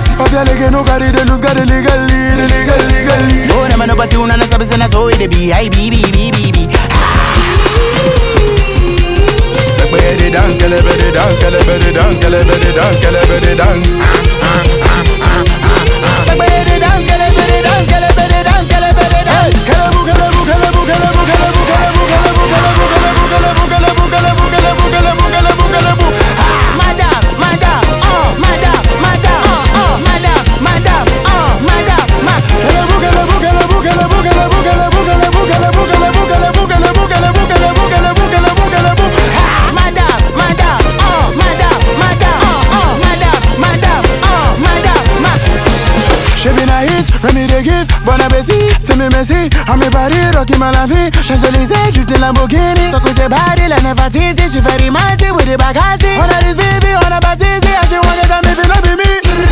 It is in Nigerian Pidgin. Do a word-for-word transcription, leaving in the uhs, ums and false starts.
Obvia lege no carry the loose, got the legally, the legal, legally. No, never know but you, none of the business, so it be, I be, be, be, be, be. Better dance, girl, better dance, girl, better dance, girl, better dance, girl, better dance. Better dance, girl, better dance, girl, better dance, girl, better dance. Kalabu, kalabu, kalabu, kalabu, kalabu, kalabu, kalabu, kalabu, kalabu, kalabu, kalabu, kalabu, kalabu, kalabu, kalabu. Madam, madam, oh, madam, madam, oh, madam, madam, oh, madam, madam. Kalabu, kalabu, kalabu, kalabu, kalabu, kalabu, kalabu, kalabu, kalabu, kalabu, kalabu, kalabu, kalabu, kalabu, kalabu, kalabu. Madam, madam, oh, madam, madam, oh, madam, madam, oh, madam, madam. She been a hit, Remy de give, bon appétit. C'est mes messi, à mes paris, Rocky Malafi. Champs-Élysées, juste de Lamborghini. So côté body, la Nefertiti. She very mighty with the Bugatti. On a this baby, on a Batisi, and she want it, and if it not be me.